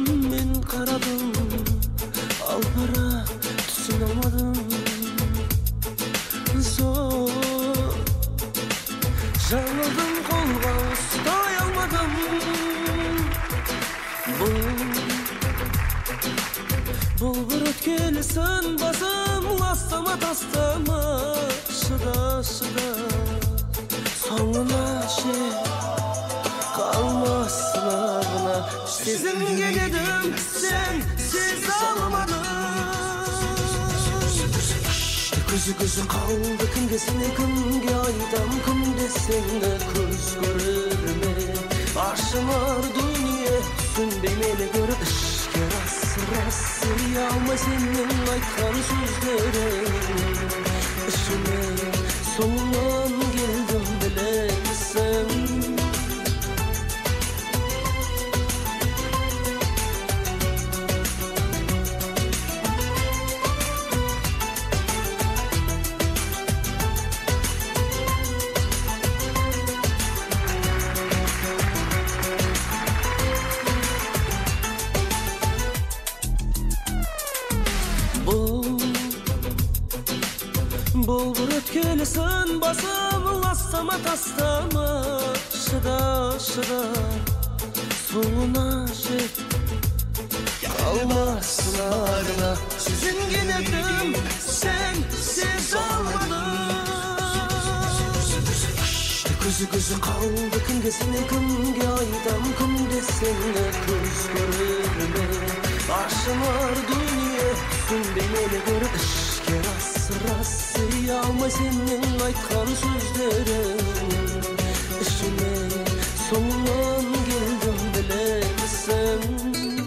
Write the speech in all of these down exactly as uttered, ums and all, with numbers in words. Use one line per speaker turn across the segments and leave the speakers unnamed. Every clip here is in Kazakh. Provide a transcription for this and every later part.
men qaradım, alpara түсін алмадым. Zor жаңылдым, қолға ұстай алмадым. Бұл бұл бір өткелесін басым, ластама тастама, шыда шыда соңына шет қалмас сынағына. Сезінген едім, сен сезе алмадың. Күзі күзі қалды, кімге сені кімге айтам, кімде сені көз көрер ме? Ашымар дүние түсінбей мені көріп, ішке асыра сый алмай сенің айтқан сөздерің. Ішіме соңынан келдім, білемісің? Бұл бір өткелесін басым, ластама тастама, шыда шыда соңына жет қалмас сынағына. Сезінген едім, сен сезе алмадың. Күзі күзі қалды, кімге сені кімге айтам, кімде сені көз көрер ме? Ашымар дүние түсінбей мені көріп, ішке асыра сый алмай сенің айтқан сөздерің. Ішіме соңынан келдім, білемісің?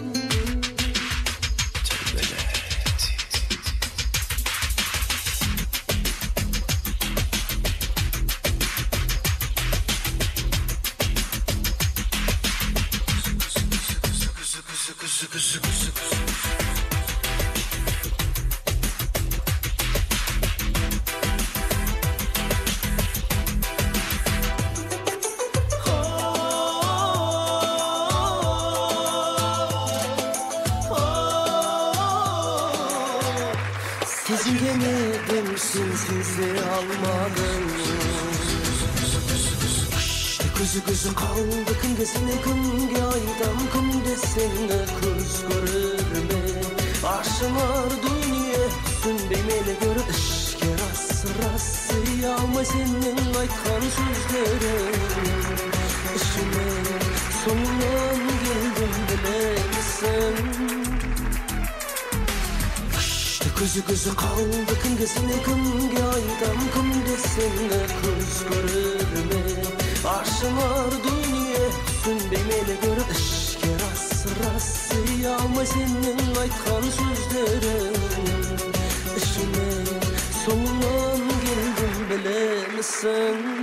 Сезінген едім, сен сезе алмадың. Күзі күзі қалды, кімге сені кімге айтам, кімде сені көз көрер ме? Ашымар дүние түсінбей мені көріп, ішке асыра сый алмай сенің айтқан сөздерің. Ішіме соңынан келдім, білемісің? Күзі күзі қалды, кімге сені кімге айтам, кімде сені көз көрер ме? Ашымар дүние түсінбей мені көріп, ішке асыра сый алмай сенің айтқан сөздерің. Ішіме соңынан келдім, білемісің?